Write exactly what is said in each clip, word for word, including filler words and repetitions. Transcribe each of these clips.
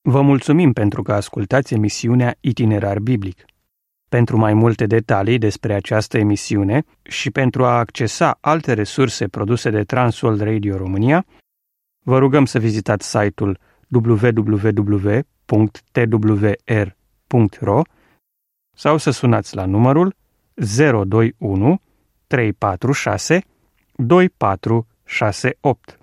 Vă mulțumim pentru că ascultați emisiunea Itinerar Biblic. Pentru mai multe detalii despre această emisiune și pentru a accesa alte resurse produse de Transworld Radio România, vă rugăm să vizitați site-ul w w w punct t w r punct r o sau să sunați la numărul zero doi unu trei patru șase doi patru șase opt.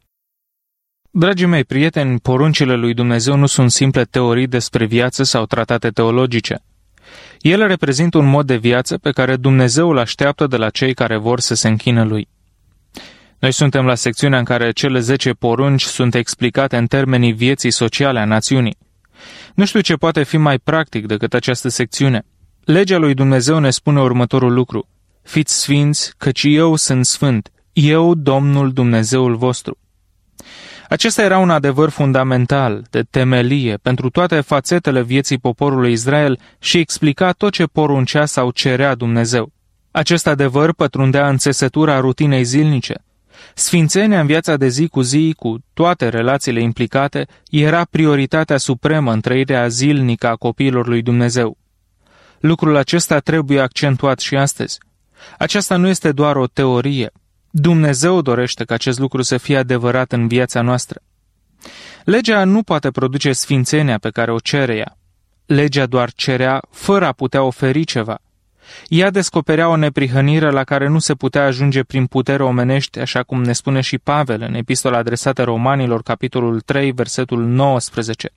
Dragii mei prieteni, poruncile lui Dumnezeu nu sunt simple teorii despre viață sau tratate teologice. Ele reprezintă un mod de viață pe care Dumnezeu îl așteaptă de la cei care vor să se închină lui. Noi suntem la secțiunea în care cele zece porunci sunt explicate în termenii vieții sociale a națiunii. Nu știu ce poate fi mai practic decât această secțiune. Legea lui Dumnezeu ne spune următorul lucru: fiți sfinți, căci eu sunt sfânt, eu, Domnul Dumnezeul vostru. Acesta era un adevăr fundamental, de temelie, pentru toate fațetele vieții poporului Israel și explica tot ce poruncea sau cerea Dumnezeu. Acest adevăr pătrundea în țesătura rutinei zilnice. Sfințenia în viața de zi cu zi, cu toate relațiile implicate, era prioritatea supremă în trăirea zilnică a copiilor lui Dumnezeu. Lucrul acesta trebuie accentuat și astăzi. Aceasta nu este doar o teorie. Dumnezeu dorește ca acest lucru să fie adevărat în viața noastră. Legea nu poate produce sfințenia pe care o cere ea. Legea doar cerea fără a putea oferi ceva. Ea descoperea o neprihănire la care nu se putea ajunge prin putere omenești, așa cum ne spune și Pavel în epistola adresată Romanilor, capitolul trei, versetul nouăsprezece.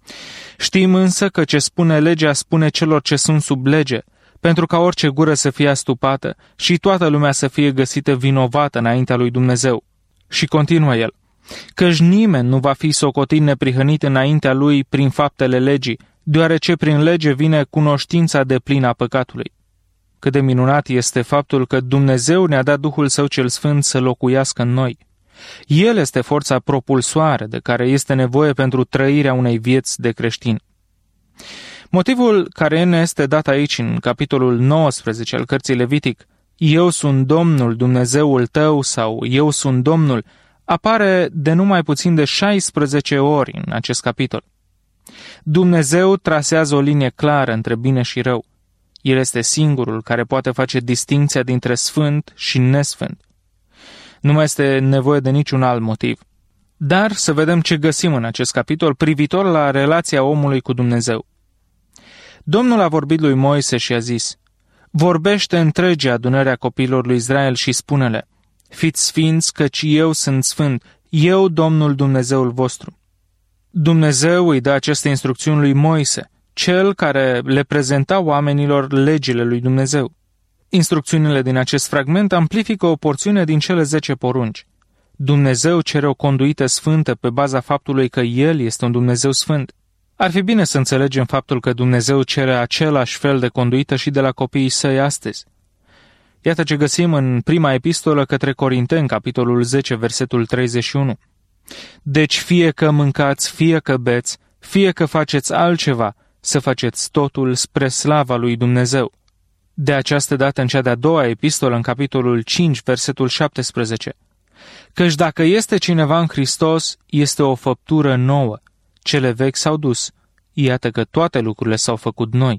Știm însă că ce spune legea spune celor ce sunt sub lege, pentru ca orice gură să fie astupată și toată lumea să fie găsită vinovată înaintea lui Dumnezeu. Și continuă el: căci nimeni nu va fi socotit neprihănit înaintea lui prin faptele legii, deoarece prin lege vine cunoștința deplină a păcatului. Cât de minunat este faptul că Dumnezeu ne-a dat Duhul Său cel Sfânt să locuiască în noi. El este forța propulsoare de care este nevoie pentru trăirea unei vieți de creștin. Motivul care ne este dat aici, în capitolul nouăsprezece al cărții Levitic, eu sunt Domnul Dumnezeul tău sau eu sunt Domnul, apare de numai puțin de șaisprezece ori în acest capitol. Dumnezeu trasează o linie clară între bine și rău. El este singurul care poate face distinția dintre sfânt și nesfânt. Nu mai este nevoie de niciun alt motiv. Dar să vedem ce găsim în acest capitol privitor la relația omului cu Dumnezeu. Domnul a vorbit lui Moise și a zis: vorbește întregii adunări a copiilor lui Israel și spune-le: fiți sfinți, căci eu sunt sfânt, eu, Domnul Dumnezeul vostru. Dumnezeu îi dă aceste instrucțiuni lui Moise, cel care le prezenta oamenilor legile lui Dumnezeu. Instrucțiunile din acest fragment amplifică o porțiune din cele zece porunci. Dumnezeu cere o conduită sfântă pe baza faptului că El este un Dumnezeu sfânt. Ar fi bine să înțelegem faptul că Dumnezeu cere același fel de conduită și de la copiii săi astăzi. Iată ce găsim în prima epistolă către Corinteni, capitolul zece, versetul treizeci și unu. Deci fie că mâncați, fie că beți, fie că faceți altceva, să faceți totul spre slava lui Dumnezeu. De această dată în cea de-a doua epistolă, în capitolul cinci, versetul șaptesprezece. Căci dacă este cineva în Hristos, este o făptură nouă. Cele vechi s-au dus, iată că toate lucrurile s-au făcut noi.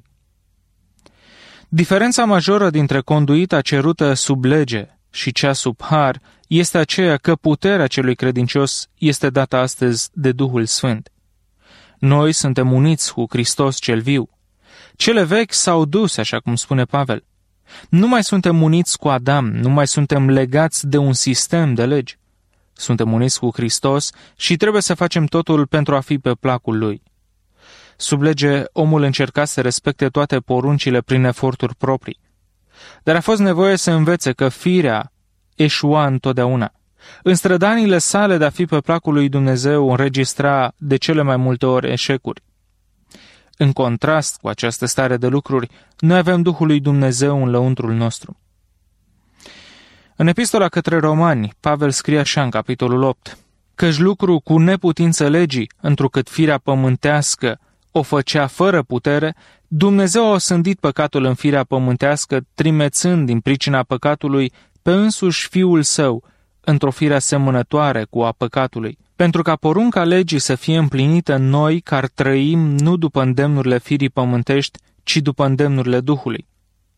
Diferența majoră dintre conduita cerută sub lege și cea sub har este aceea că puterea celui credincios este dată astăzi de Duhul Sfânt. Noi suntem uniți cu Hristos cel viu. Cele vechi s-au dus, așa cum spune Pavel. Nu mai suntem uniți cu Adam, nu mai suntem legați de un sistem de legi. Suntem uniți cu Hristos și trebuie să facem totul pentru a fi pe placul Lui. Sub lege, omul încerca să respecte toate poruncile prin eforturi proprii. Dar a fost nevoie să învețe că firea eșua întotdeauna. În strădanile sale de a fi pe placul lui Dumnezeu înregistra de cele mai multe ori eșecuri. În contrast cu această stare de lucruri, noi avem Duhul lui Dumnezeu în lăuntrul nostru. În epistola către Romani, Pavel scrie așa în capitolul opt: căci lucru cu neputință legii, întrucât firea pământească o făcea fără putere, Dumnezeu a osândit păcatul în firea pământească, trimețând din pricina păcatului pe însuși Fiul Său, într-o fire asemănătoare cu a păcatului, pentru ca porunca legii să fie împlinită în noi, care trăim nu după îndemnurile firii pământești, ci după îndemnurile Duhului.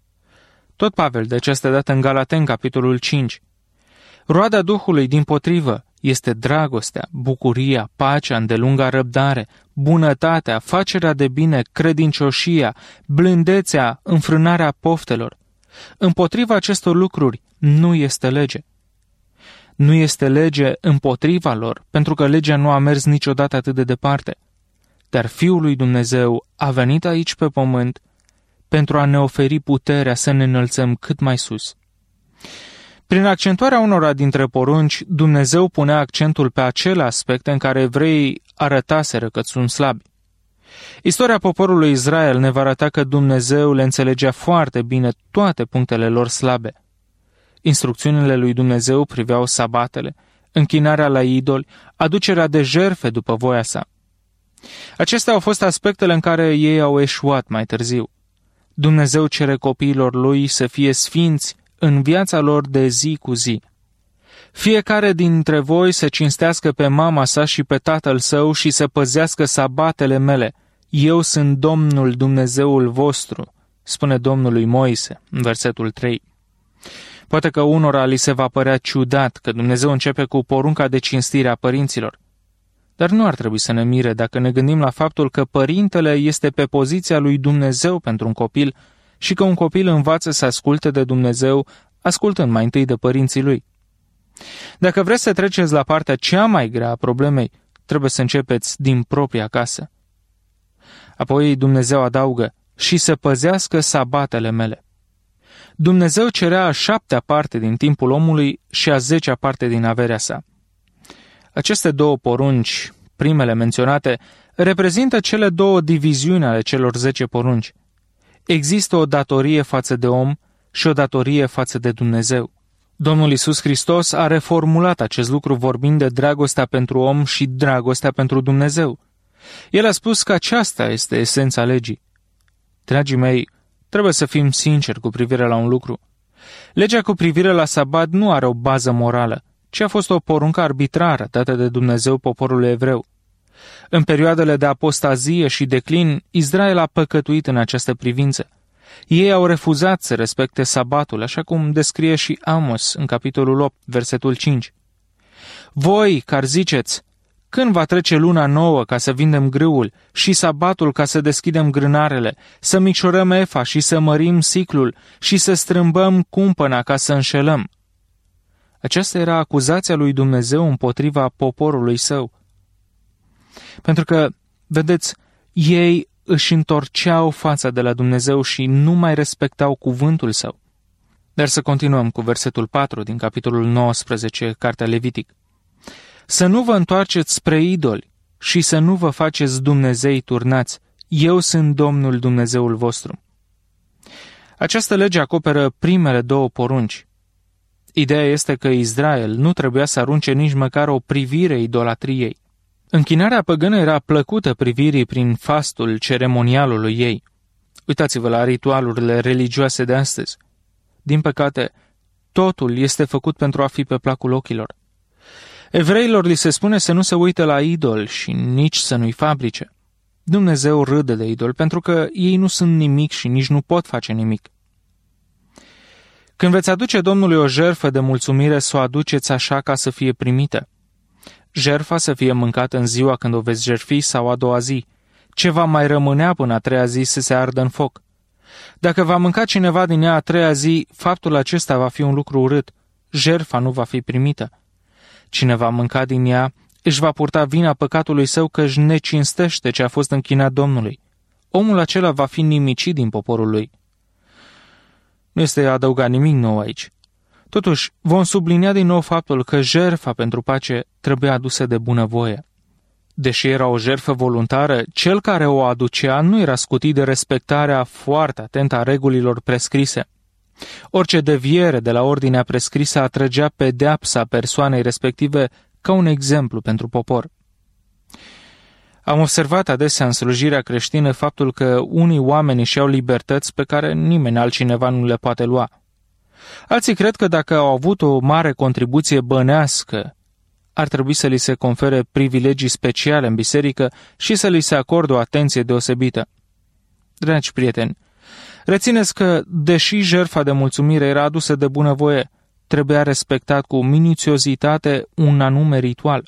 Tot Pavel de această dată în Galaten, capitolul cinci. Roada Duhului, dimpotrivă, este dragostea, bucuria, pacea, îndelunga răbdare, bunătatea, facerea de bine, credincioșia, blândețea, înfrânarea poftelor. Împotriva acestor lucruri nu este lege. Nu este lege împotriva lor, pentru că legea nu a mers niciodată atât de departe. Dar Fiul lui Dumnezeu a venit aici pe pământ pentru a ne oferi puterea să ne înălțăm cât mai sus. Prin accentuarea unora dintre porunci, Dumnezeu punea accentul pe acele aspecte în care evreii arătaseră că sunt slabi. Istoria poporului Israel ne va arăta că Dumnezeu le înțelegea foarte bine toate punctele lor slabe. Instrucțiunile lui Dumnezeu priveau sabatele, închinarea la idoli, aducerea de jertfe după voia sa. Acestea au fost aspectele în care ei au eșuat mai târziu. Dumnezeu cere copiilor lui să fie sfinți în viața lor de zi cu zi. Fiecare dintre voi să cinstească pe mama sa și pe tatăl său și să păzească sabatele mele. Eu sunt Domnul Dumnezeul vostru, spune Domnul lui Moise, în versetul trei. Poate că unora li se va părea ciudat că Dumnezeu începe cu porunca de cinstire a părinților. Dar nu ar trebui să ne mire dacă ne gândim la faptul că părintele este pe poziția lui Dumnezeu pentru un copil și că un copil învață să asculte de Dumnezeu, ascultând mai întâi de părinții lui. Dacă vreți să treceți la partea cea mai grea a problemei, trebuie să începeți din propria casă. Apoi Dumnezeu adaugă, și să păzească sabatele mele. Dumnezeu cerea a șaptea parte din timpul omului și a zecea parte din averea sa. Aceste două porunci, primele menționate, reprezintă cele două diviziuni ale celor zece porunci. Există o datorie față de om și o datorie față de Dumnezeu. Domnul Iisus Hristos a reformulat acest lucru vorbind de dragostea pentru om și dragostea pentru Dumnezeu. El a spus că aceasta este esența legii. Dragii mei, trebuie să fim sinceri cu privire la un lucru. Legea cu privire la sabat nu are o bază morală, ci a fost o poruncă arbitrară dată de Dumnezeu poporului evreu. În perioadele de apostazie și declin, Israel a păcătuit în această privință. Ei au refuzat să respecte sabatul, așa cum descrie și Amos în capitolul opt, versetul cinci. Voi, care ziceți, când va trece luna nouă ca să vindem grâul și sabatul ca să deschidem grânarele, să micșorăm efa și să mărim siclul și să strâmbăm cumpăna ca să înșelăm? Aceasta era acuzația lui Dumnezeu împotriva poporului său. Pentru că, vedeți, ei își întorceau fața de la Dumnezeu și nu mai respectau cuvântul său. Dar să continuăm cu versetul patru din capitolul nouăsprezece, cartea Levitic. Să nu vă întoarceți spre idoli și să nu vă faceți dumnezei turnați. Eu sunt Domnul Dumnezeul vostru. Această lege acoperă primele două porunci. Ideea este că Israel nu trebuia să arunce nici măcar o privire idolatriei. Închinarea păgână era plăcută privirii prin fastul ceremonialului ei. Uitați-vă la ritualurile religioase de astăzi. Din păcate, totul este făcut pentru a fi pe placul ochilor. Evreilor li se spune să nu se uite la idol și nici să nu-i fabrice. Dumnezeu râde de idol pentru că ei nu sunt nimic și nici nu pot face nimic. Când veți aduce Domnului o jertfă de mulțumire, să o aduceți așa ca să fie primită. Jertfa să fie mâncată în ziua când o veți jertfi sau a doua zi. Ce va mai rămânea până a treia zi să se ardă în foc. Dacă va mânca cineva din ea a treia zi, faptul acesta va fi un lucru urât. Jertfa nu va fi primită. Cine va mânca din ea își va purta vina păcatului său că își necinstește ce a fost închinat Domnului. Omul acela va fi nimicit din poporul lui. Nu este adăugat nimic nou aici. Totuși, vom sublinia din nou faptul că jertfa pentru pace trebuie adusă de bunăvoie. Deși era o jertfă voluntară, cel care o aducea nu era scutit de respectarea foarte atentă a regulilor prescrise. Orice deviere de la ordinea prescrisă atrăgea pedeapsa persoanei respective ca un exemplu pentru popor. Am observat adesea în slujirea creștină faptul că unii oameni își iau libertăți pe care nimeni altcineva nu le poate lua. Alții cred că dacă au avut o mare contribuție bănească, ar trebui să li se confere privilegii speciale în biserică și să li se acorde o atenție deosebită. Dragi prieteni, rețineți că, deși jertfa de mulțumire era adusă de bunăvoie, trebuia respectat cu minuțiozitate un anume ritual.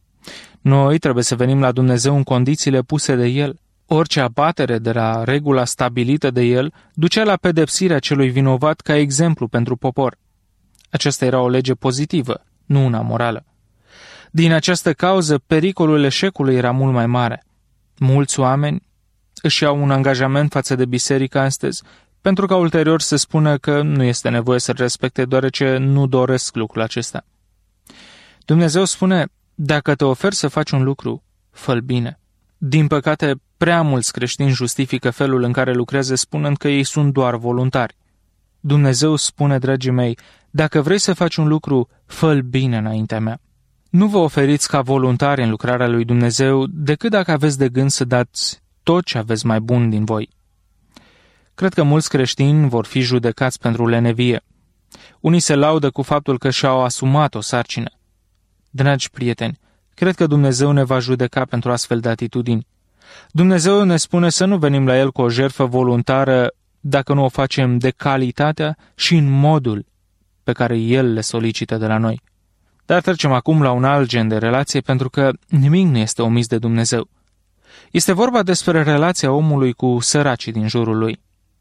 Noi trebuie să venim la Dumnezeu în condițiile puse de El. Orice abatere de la regula stabilită de El ducea la pedepsirea celui vinovat ca exemplu pentru popor. Aceasta era o lege pozitivă, nu una morală. Din această cauză, pericolul eșecului era mult mai mare. Mulți oameni își iau un angajament față de biserică astăzi, pentru ca ulterior să spună că nu este nevoie să-l respecte, deoarece nu doresc lucrul acesta. Dumnezeu spune, dacă te oferi să faci un lucru, fă-l bine. Din păcate, prea mulți creștini justifică felul în care lucrează spunând că ei sunt doar voluntari. Dumnezeu spune, dragii mei, dacă vrei să faci un lucru, fă-l bine înaintea mea. Nu vă oferiți ca voluntari în lucrarea lui Dumnezeu decât dacă aveți de gând să dați tot ce aveți mai bun din voi. Cred că mulți creștini vor fi judecați pentru lenevie. Unii se laudă cu faptul că și-au asumat o sarcină. Dragi prieteni, cred că Dumnezeu ne va judeca pentru astfel de atitudini. Dumnezeu ne spune să nu venim la El cu o jertfă voluntară dacă nu o facem de calitatea și în modul pe care El le solicită de la noi. Dar trecem acum la un alt gen de relație, pentru că nimic nu este omis de Dumnezeu. Este vorba despre relația omului cu săracii din jurul lui.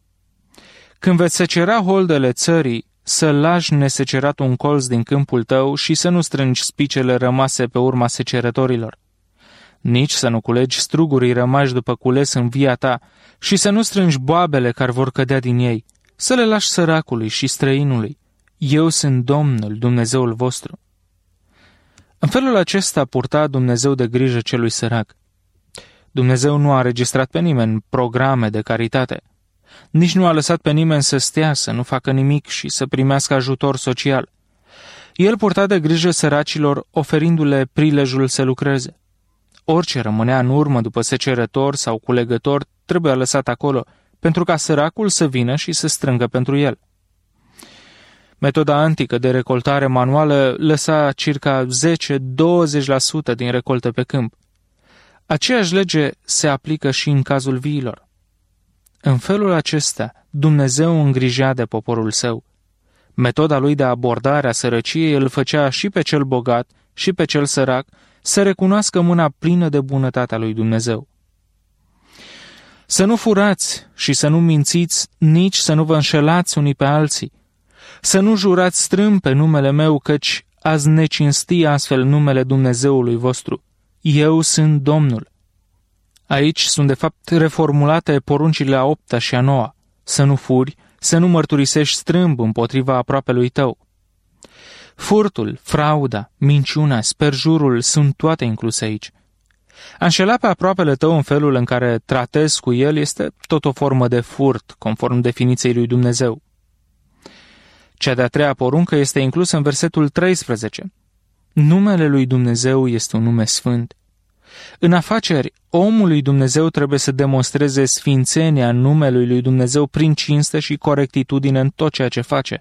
Când veți secera holdele țării, să lași nesecerat un colț din câmpul tău și să nu strângi spicele rămase pe urma secerătorilor. Nici să nu culegi strugurii rămași după cules în via ta și să nu strângi boabele care vor cădea din ei, să le lași săracului și străinului. Eu sunt Domnul, Dumnezeul vostru. În felul acesta purta Dumnezeu de grijă celui sărac. Dumnezeu nu a înregistrat pe nimeni în programe de caritate. Nici nu a lăsat pe nimeni să stea, să nu facă nimic și să primească ajutor social. El purta de grijă săracilor, oferindu-le prilejul să lucreze. Orice rămânea în urmă după secerător sau culegător trebuia lăsat acolo, pentru ca săracul să vină și să strângă pentru el. Metoda antică de recoltare manuală lăsa circa zece-douăzeci la sută din recoltă pe câmp. Aceeași lege se aplică și în cazul viilor. În felul acesta, Dumnezeu îngrijea de poporul său. Metoda lui de abordare a sărăciei îl făcea și pe cel bogat și pe cel sărac să recunoască mâna plină de bunătatea lui Dumnezeu. Să nu furați și să nu mințiți, nici să nu vă înșelați unii pe alții. Să nu jurați strâmb pe numele meu, căci ați necinsti astfel numele Dumnezeului vostru. Eu sunt Domnul. Aici sunt de fapt reformulate poruncile a opta și a noua. Să nu furi, să nu mărturisești strâmb împotriva aproapelui tău. Furtul, frauda, minciuna, sperjurul sunt toate incluse aici. A înșela pe aproapele tău în felul în care tratezi cu el este tot o formă de furt, conform definiției lui Dumnezeu. Cea de-a treia poruncă este inclusă în versetul treisprezece. Numele lui Dumnezeu este un nume sfânt. În afaceri, omul lui Dumnezeu trebuie să demonstreze sfințenia numelui lui Dumnezeu prin cinste și corectitudine în tot ceea ce face.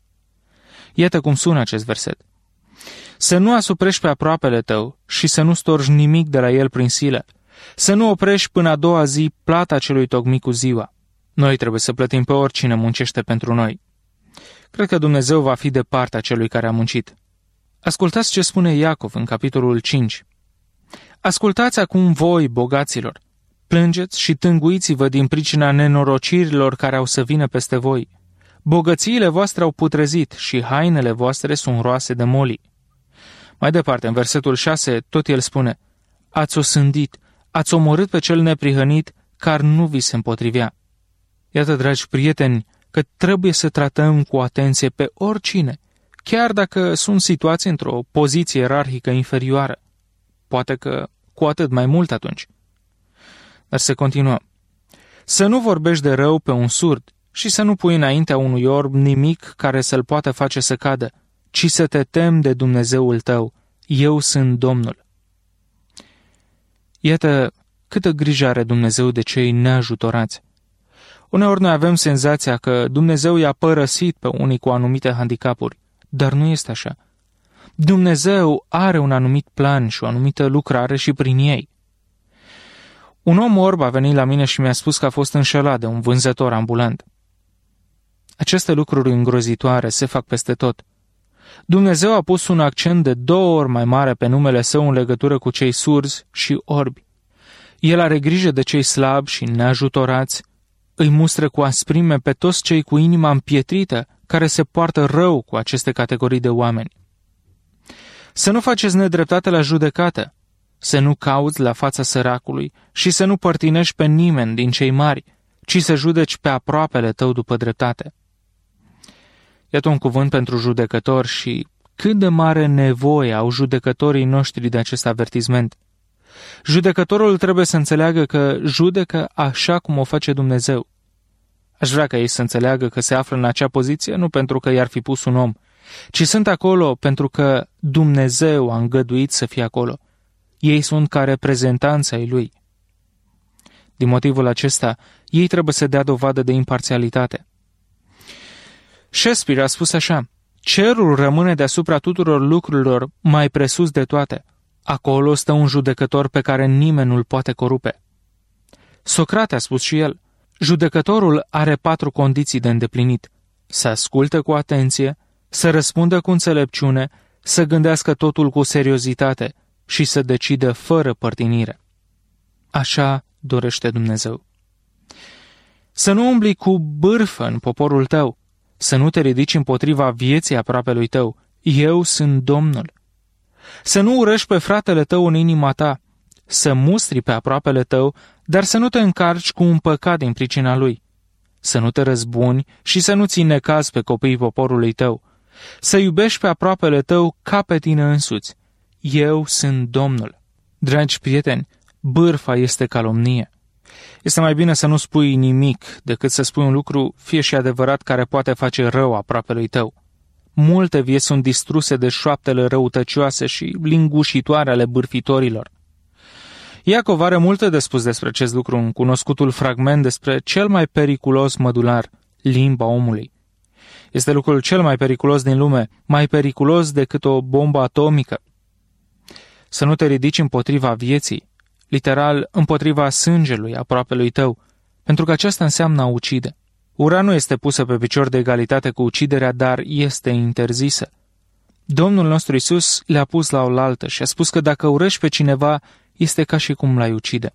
Iată cum sună acest verset. Să nu asuprești pe aproapele tău și să nu storji nimic de la el prin silă. Să nu oprești până a doua zi plata celui tocmit cu ziua. Noi trebuie să plătim pe oricine muncește pentru noi. Cred că Dumnezeu va fi de partea celui care a muncit. Ascultați ce spune Iacov în capitolul cinci. Ascultați acum voi, bogaților, plângeți și tânguiți-vă din pricina nenorocirilor care au să vină peste voi. Bogățiile voastre au putrezit și hainele voastre sunt roase de moli. Mai departe, în versetul șase, tot el spune, ați osândit, ați omorât pe cel neprihănit, care nu vi se împotrivea. Iată, dragi prieteni, că trebuie să tratăm cu atenție pe oricine, chiar dacă sunt situații într-o poziție ierarhică inferioară. Poate că cu atât mai mult atunci. Dar se continuă. Să nu vorbești de rău pe un surd și să nu pui înaintea unui orb nimic care să-l poată face să cadă, ci să te temi de Dumnezeul tău. Eu sunt Domnul. Iată câtă grijă are Dumnezeu de cei neajutorați. Uneori noi avem senzația că Dumnezeu i-a părăsit pe unii cu anumite handicapuri, dar nu este așa. Dumnezeu are un anumit plan și o anumită lucrare și prin ei. Un om orb a venit la mine și mi-a spus că a fost înșelat de un vânzător ambulant. Aceste lucruri îngrozitoare se fac peste tot. Dumnezeu a pus un accent de două ori mai mare pe numele Său în legătură cu cei surzi și orbi. El are grijă de cei slabi și neajutorați, îi mustră cu asprime pe toți cei cu inima împietrită care se poartă rău cu aceste categorii de oameni. Să nu faceți nedreptate la judecată, să nu cauți la fața săracului și să nu părtinești pe nimeni din cei mari, ci să judeci pe aproapele tău după dreptate. Iată un cuvânt pentru judecători și cât de mare nevoie au judecătorii noștri de acest avertisment. Judecătorul trebuie să înțeleagă că judecă așa cum o face Dumnezeu. Aș vrea ca ei să înțeleagă că se află în acea poziție nu pentru că i-ar fi pus un om, ci sunt acolo pentru că Dumnezeu a îngăduit să fie acolo. Ei sunt ca reprezentanți ai Lui. Din motivul acesta, ei trebuie să dea dovadă de imparțialitate. Shakespeare a spus așa: cerul rămâne deasupra tuturor lucrurilor mai presus de toate. Acolo stă un judecător pe care nimeni nu-l poate corupe. Socrate a spus și el: judecătorul are patru condiții de îndeplinit: să asculte cu atenție, să răspundă cu înțelepciune, să gândească totul cu seriozitate și să decidă fără părtinire. Așa dorește Dumnezeu. Să nu umbli cu bârfă în poporul tău, să nu te ridici împotriva vieții aproapelui tău. Eu sunt Domnul. Să nu urăști pe fratele tău în inima ta, să mustri pe aproapele tău, dar să nu te încarci cu un păcat din pricina lui. Să nu te răzbuni și să nu ții necaz pe copiii poporului tău. Să iubești pe aproapele tău ca pe tine însuți. Eu sunt Domnul. Dragi prieteni, bârfa este calomnie. Este mai bine să nu spui nimic decât să spui un lucru, fie și adevărat, care poate face rău aproapelui tău. Multe vieți sunt distruse de șoaptele răutăcioase și lingușitoare ale bârfitorilor. Iacov are multe de spus despre acest lucru în cunoscutul fragment despre cel mai periculos mădular, limba omului. Este lucrul cel mai periculos din lume, mai periculos decât o bombă atomică. Să nu te ridici împotriva vieții, literal împotriva sângelui aproapelui tău, pentru că aceasta înseamnă a ucide. Ura nu este pusă pe picior de egalitate cu uciderea, dar este interzisă. Domnul nostru Iisus le-a pus la oaltă și a spus că dacă urăști pe cineva, este ca și cum l-ai ucide.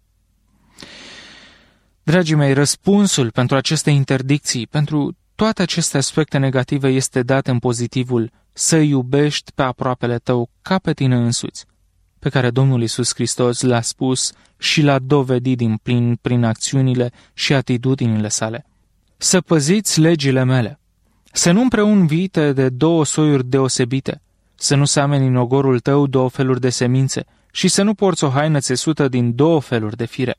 Dragii mei, răspunsul pentru aceste interdicții, pentru toate aceste aspecte negative este dat în pozitivul să iubești pe aproapele tău ca pe tine însuți, pe care Domnul Iisus Hristos l-a spus și l-a dovedit din plin prin acțiunile și atitudinile sale. Să păziți legile mele, să nu împreun vite de două soiuri deosebite, să nu sameni în ogorul tău două feluri de semințe și să nu porți o haină țesută din două feluri de fire.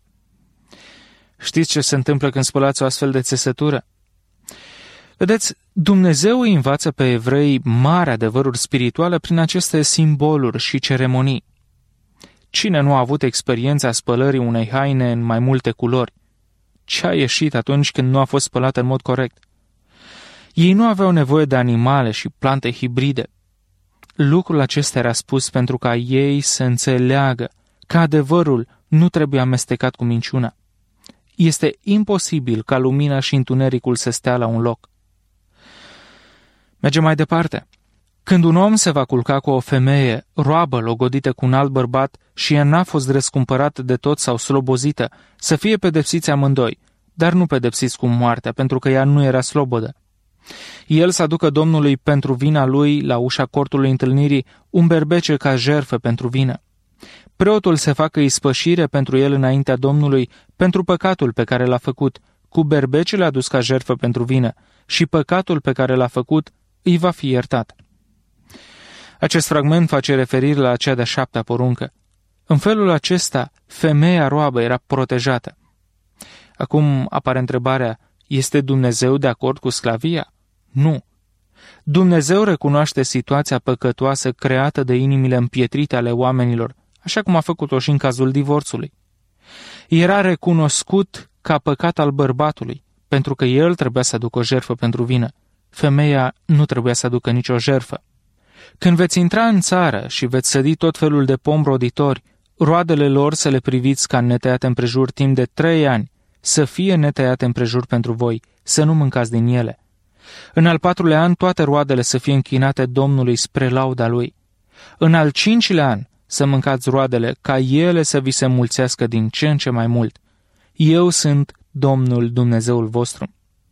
Știți ce se întâmplă când spălați o astfel de țesătură? Vedeți, Dumnezeu îi învață pe evrei mari adevăruri spirituale prin aceste simboluri și ceremonii. Cine nu a avut experiența spălării unei haine în mai multe culori? Ce a ieșit atunci când nu a fost spălată în mod corect? Ei nu aveau nevoie de animale și plante hibride. Lucrul acesta era spus pentru ca ei să înțeleagă că adevărul nu trebuie amestecat cu minciuna. Este imposibil ca lumina și întunericul să stea la un loc. Mergem mai departe. Când un om se va culca cu o femeie, roabă logodită cu un alt bărbat și ea n-a fost răscumpărată de tot sau slobozită, să fie pedepsiți amândoi, dar nu pedepsiți cu moartea, pentru că ea nu era slobodă. El să aducă Domnului pentru vina lui la ușa cortului întâlnirii un berbece ca jertfă pentru vină. Preotul să facă ispășire pentru el înaintea Domnului pentru păcatul pe care l-a făcut, cu berbecele adus ca jertfă pentru vină, și păcatul pe care l-a făcut îi va fi iertat. Acest fragment face referire la cea de-a șaptea poruncă. În felul acesta, femeia roabă era protejată. Acum apare întrebarea, este Dumnezeu de acord cu sclavia? Nu. Dumnezeu recunoaște situația păcătoasă creată de inimile împietrite ale oamenilor, așa cum a făcut-o și în cazul divorțului. Era recunoscut ca păcat al bărbatului, pentru că el trebuia să aducă o jertfă pentru vină. Femeia nu trebuia să aducă nicio jertfă. Când veți intra în țară și veți sădi tot felul de pomi roditori, roadele lor să le priviți ca netăiate împrejur timp de trei ani, să fie netăiate împrejur pentru voi, să nu mâncați din ele. În al patrulea an toate roadele să fie închinate Domnului spre lauda Lui. În al cincilea an să mâncați roadele, ca ele să vi se mulțească din ce în ce mai mult. Eu sunt Domnul Dumnezeul vostru.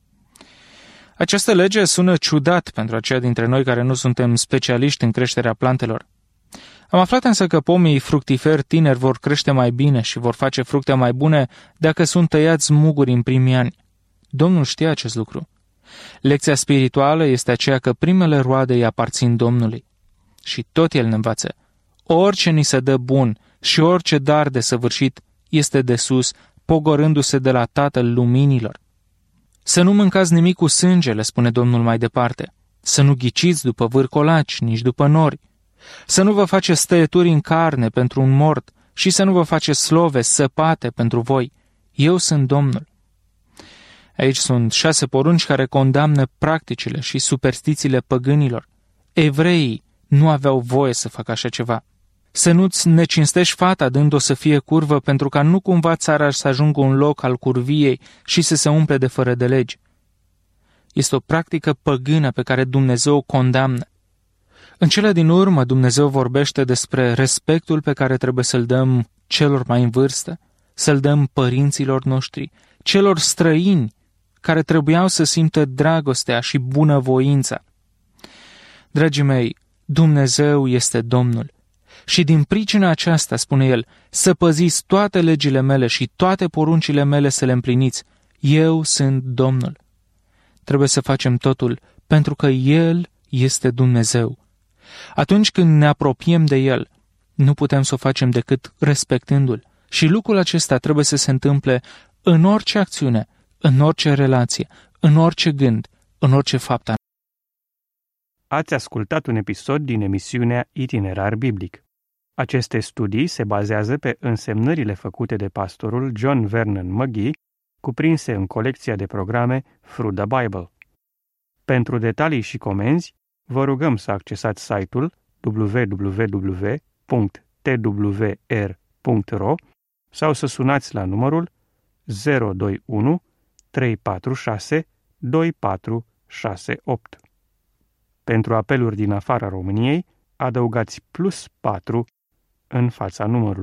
Această lege sună ciudat pentru aceia dintre noi care nu suntem specialiști în creșterea plantelor. Am aflat însă că pomii fructiferi tineri vor crește mai bine și vor face fructe mai bune dacă sunt tăiați muguri în primii ani. Domnul știe acest lucru. Lecția spirituală este aceea că primele roade îi aparțin Domnului. Și tot El ne învață. Orice ni se dă bun și orice dar de săvârșit este de sus, pogorându-se de la Tatăl Luminilor. Să nu mâncați nimic cu sânge, le spune Domnul mai departe. Să nu ghiciți după vârcolaci, nici după nori. Să nu vă faceți tăieturi în carne pentru un mort și să nu vă faceți slove săpate pentru voi. Eu sunt Domnul. Aici sunt șase porunci care condamnă practicile și superstițiile păgânilor. Evreii nu aveau voie să facă așa ceva. Să nu-ți necinstești fata dând-o să fie curvă, pentru ca nu cumva țara să ajungă un loc al curviei și să se umple de fără de legi. Este o practică păgână pe care Dumnezeu o condamnă. În cele din urmă, Dumnezeu vorbește despre respectul pe care trebuie să-l dăm celor mai în vârstă, să-l dăm părinților noștri, celor străini care trebuiau să simtă dragostea și bunăvoința. Dragii mei, Dumnezeu este Domnul. Și din pricina aceasta, spune El, să păziți toate legile mele și toate poruncile mele să le împliniți. Eu sunt Domnul. Trebuie să facem totul, pentru că El este Dumnezeu. Atunci când ne apropiem de El, nu putem să o facem decât respectându-L. Și lucrul acesta trebuie să se întâmple în orice acțiune, în orice relație, în orice gând, în orice fapt. Ați ascultat un episod din emisiunea Itinerar Biblic. Aceste studii se bazează pe însemnările făcute de pastorul John Vernon McGee, cuprinse în colecția de programe Through the Bible. Pentru detalii și comenzi, vă rugăm să accesați site-ul w w w punct t w r punct r o sau să sunați la numărul zero doi unu trei patru șase doi patru șase opt. Pentru apeluri din afara României, adăugați plus patru în fața numărului.